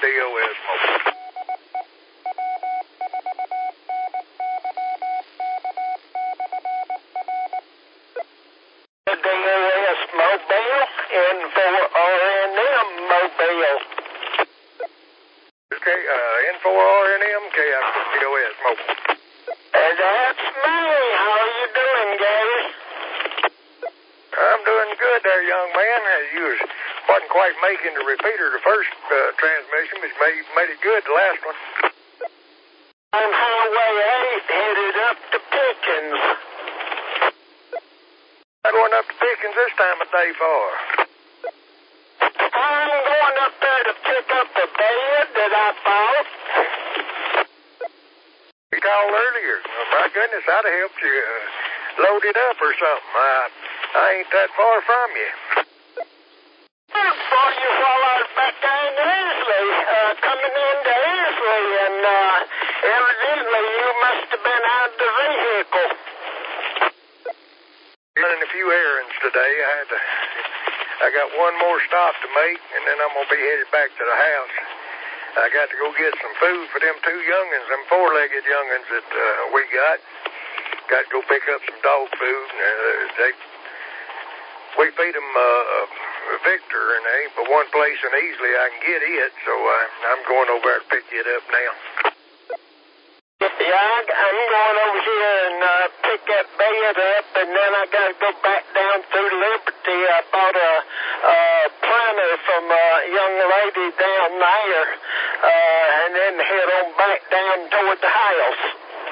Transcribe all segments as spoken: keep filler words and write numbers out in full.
D O S Mobile. D O S Mobile, N four R N M Mobile. Okay, uh, N four R N M, K I D O S Mobile. Uh, that's me. How are you doing, Gary? I'm doing good there, young man. Uh, You was, wasn't quite making the repeater the first uh, transmission, but you made, made it good the last one. On Highway eight, headed up to Pickens. I'm going up to Pickens this time of day for. I'm going up there to pick up a bed that I bought. You called earlier. Oh, my goodness, I'd have helped you uh, load it up or something. I, I ain't that far from you. I saw you while I was back down in Isley, uh, coming into Isley, and uh, evidently you must have been out of the vehicle. Running a few errands today. I had to, I got one more stop to make, and then I'm gonna be headed back to the house. I got to go get some food for them two youngins, them four-legged youngins that uh, we got. Got to go pick up some dog food. And, uh, they, we feed them uh, Victor, and there ain't but one place in Easley I can get it, so uh, I'm going over there to pick it up now. Yeah, I, I'm going over here and uh, pick that bed up, and then I got to go back down through Liberty. I bought a, a planter from a young lady down there, uh, and then head on back down toward the house.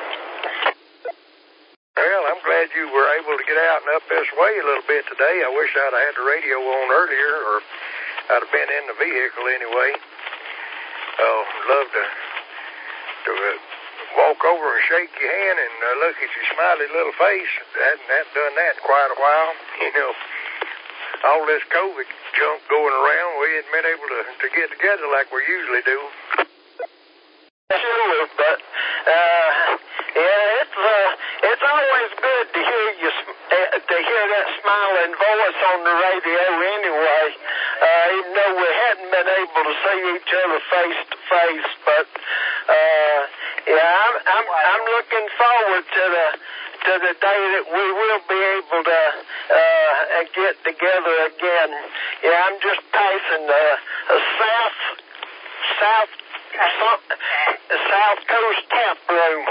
Well, I'm glad you were able to get out and up this way a little bit today. I wish I'd have had the radio on earlier, or I'd have been in the vehicle anyway. Oh, love to, to uh, walk over and shake your hand and uh, look at your smiley little face. I hadn't, hadn't done that in quite a while. You know, all this COVID junk going around, we hadn't been able to, to get together like we usually do. Sure, but, uh, yeah, it's, uh, it's always good to hear you, uh, to hear that smiling voice on the radio anyway, uh, even though we hadn't been able to see each other face to face, but, uh, yeah, I'm, I'm, I'm looking forward to the, to the day that we will be able to, uh, get together again. Yeah, I'm just passing the uh, south, south, South, South Coast Tap Room.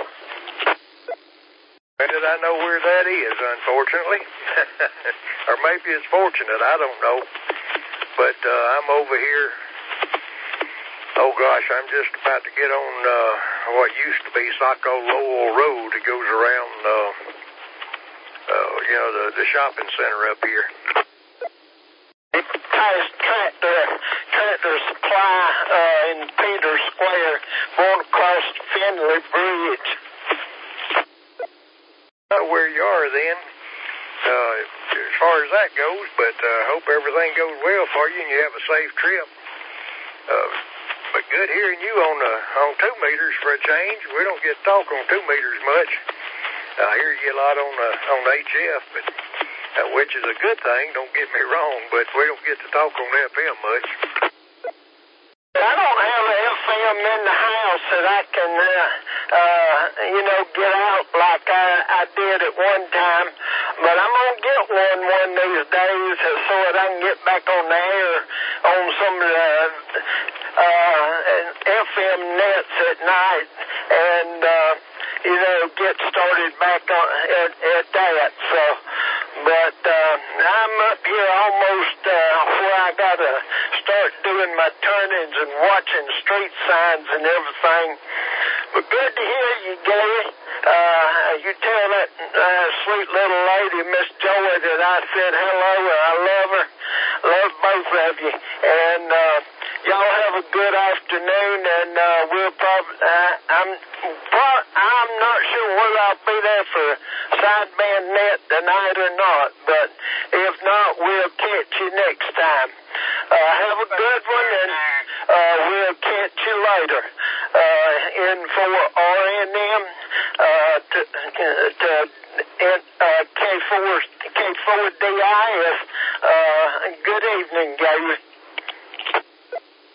When did I know where that is, unfortunately? Or maybe it's fortunate, I don't know. But uh, I'm over here. Oh, gosh, I'm just about to get on uh, what used to be Saco Lowell Road. It goes around, uh, uh, you know, the, the shopping center up here. Past Tractor, Tractor Supply uh, in Peters Square, going across the Finley Bridge. I don't know where you are then, uh, as far as that goes, but I uh, hope everything goes well for you and you have a safe trip. Uh, but good hearing you on uh, on two meters for a change. We don't get to talk on two meters much. I hear you a lot on uh, on H F, but uh, which is a good thing. Don't get me wrong, but we don't get to talk on F M much. I don't have an F M in the house that I can, uh, uh, you know, get out like I, I did at one time. But I'm going to get one one of these days so that I can get back on the air on some of the uh, F M nets at night and, uh, you know, get started back on, at, at that. So, but uh, I'm up here almost uh, where I got to start doing my turnings and watching street signs and everything. But good to hear you, Gary. Uh, you tell that uh, sweet little lady, Miss Joey, that I said hello. I love her. Love both of you. And uh, y'all have a good afternoon. And uh, we'll probably, uh, I'm, pro- I'm not sure whether I'll be there for sideband net tonight or not. But if not, we'll catch you next time. Uh, have a good one, and uh, we'll catch you later. Uh, N four R N M uh, to, to uh, K four K four D I S. Uh, good evening, Gary.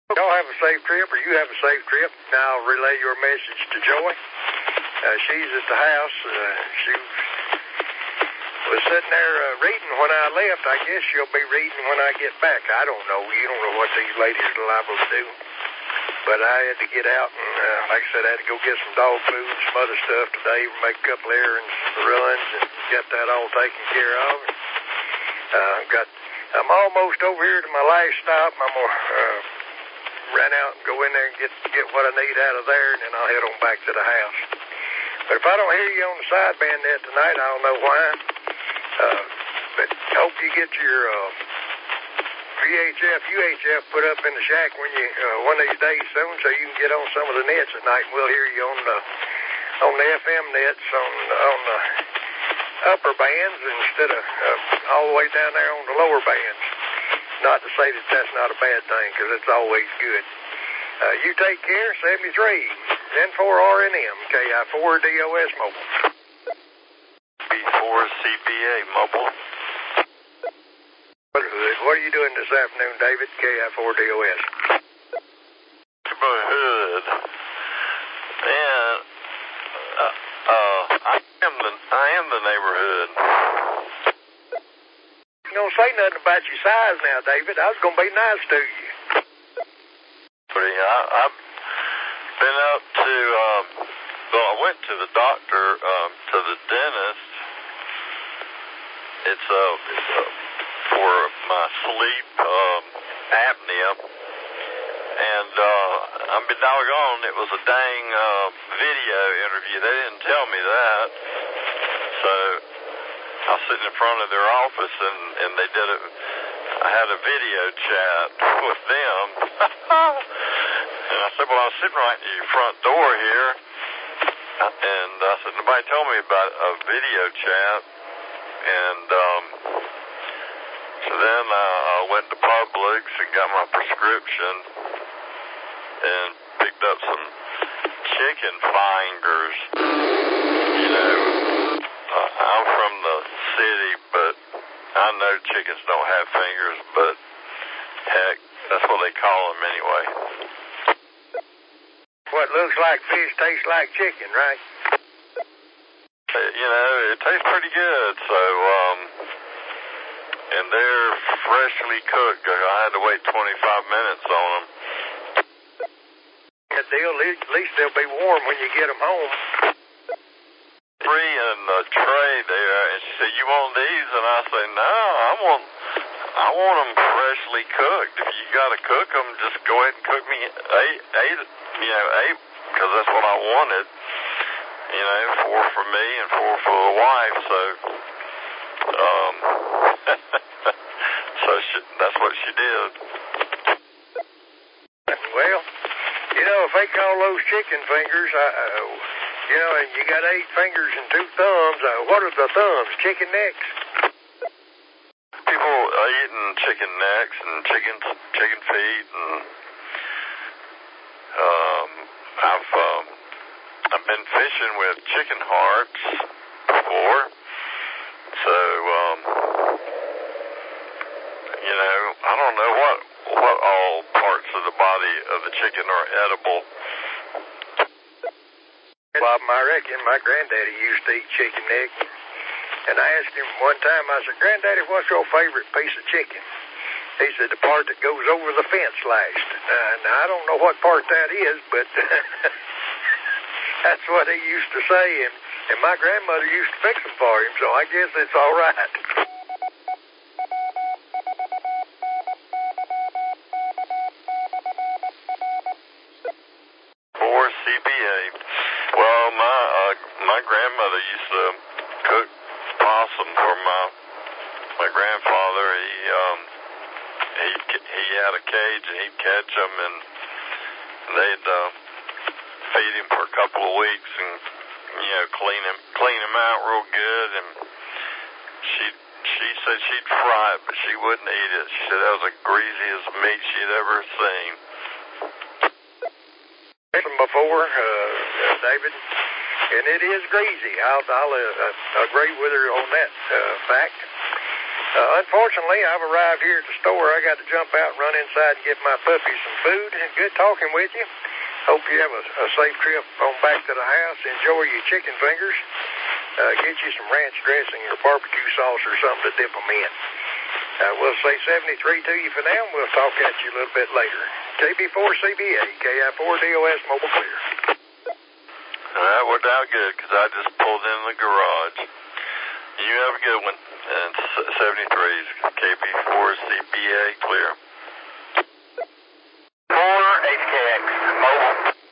Y'all have a safe trip, or you have a safe trip. Now I'll relay your message to Joy. Uh, she's at the house. Uh, she was sitting there uh, reading when I left. I guess she'll be reading when I get back. I don't know. You don't know what these ladies are liable to do. But I had to get out and, uh, like I said, I had to go get some dog food and some other stuff today, make a couple errands, runs, and get that all taken care of. Uh, got, I'm almost over here to my last stop. I'm going to uh, run out and go in there and get, get what I need out of there, and then I'll head on back to the house. But if I don't hear you on the sideband net tonight, I don't know why. Uh, but hope you get your uh, V H F, U H F put up in the shack when you uh, one of these days soon, so you can get on some of the nets at night, and we'll hear you on the on the F M nets on on the upper bands instead of uh, all the way down there on the lower bands. Not to say that that's not a bad thing, because it's always good. Uh, you take care. seventy-three, N four R N M, K I four D O S Mobile. B four C P A Mobile. What are you doing this afternoon, David? K I four D O S. Neighborhood. Man, uh, uh, I am the I am the neighborhood. You don't say nothing about your size now, David. I was gonna be nice to you. I, I've been up to. Um, well, I went to the doctor, um, to the dentist. It's a. It's a for my sleep um, apnea, and uh, I'm be doggone, it was a dang uh, video interview. They didn't tell me that, so I was sitting in front of their office, and, and they did a, I had a video chat with them, and I said, well, I was sitting right in your front door here, and I said, nobody told me about a video chat, and um, so then uh, I went to Publix and got my prescription and picked up some chicken fingers. You know, uh, I'm from the city, but I know chickens don't have fingers, but heck, that's what they call them anyway. What looks like fish tastes like chicken, right? Uh, you know, it tastes pretty good, so, um... and they're freshly cooked. I had to wait twenty-five minutes on them. Good deal. At least they'll be warm when you get them home. Three in the tray there, and she said, "You want these?" And I said, "No, I want, I want them freshly cooked. If you got to cook them, just go ahead and cook me eight, eight, you know, eight, because that's what I wanted. You know, four for me and four for the wife. So." Um, so she, that's what she did. Well, you know, if they call those chicken fingers, uh, uh, you know, and you got eight fingers and two thumbs, uh, what are the thumbs? Chicken necks? People are eating chicken necks and chicken chicken feet, and um, I've um, I've been fishing with chicken hearts before. So, um, you know, I don't know what what all parts of the body of the chicken are edible. Bob, I reckon my granddaddy used to eat chicken neck. And I asked him one time, I said, "Granddaddy, what's your favorite piece of chicken?" He said, "The part that goes over the fence last." Uh, now, I don't know what part that is, but that's what he used to say. And And my grandmother used to fix them for him, so I guess it's all right. For C P A. Well, my uh, my grandmother used to cook possum for my my grandfather. He um he he had a cage and he'd catch them, and they'd uh, feed him for a couple of weeks and, you know, clean him, clean him out real good, and she she said she'd fry it, but she wouldn't eat it. She said that was the greasiest meat she'd ever seen. Before, uh, David, and it is greasy. I'll, I'll uh, agree with her on that uh, fact. Uh, unfortunately, I've arrived here at the store. I got to jump out and run inside and give my puppies some food. Good talking with you. Hope you have a, a safe trip on back to the house. Enjoy your chicken fingers. Uh, get you some ranch dressing or barbecue sauce or something to dip them in. Uh, we'll say seventy-three to you for now, and we'll talk at you a little bit later. K B four C B A, K I four D O S, mobile clear. All right, we're down good because I just pulled in the garage. You have a good one. And seventy-three is K B four C B A, clear. four H K X, mobile.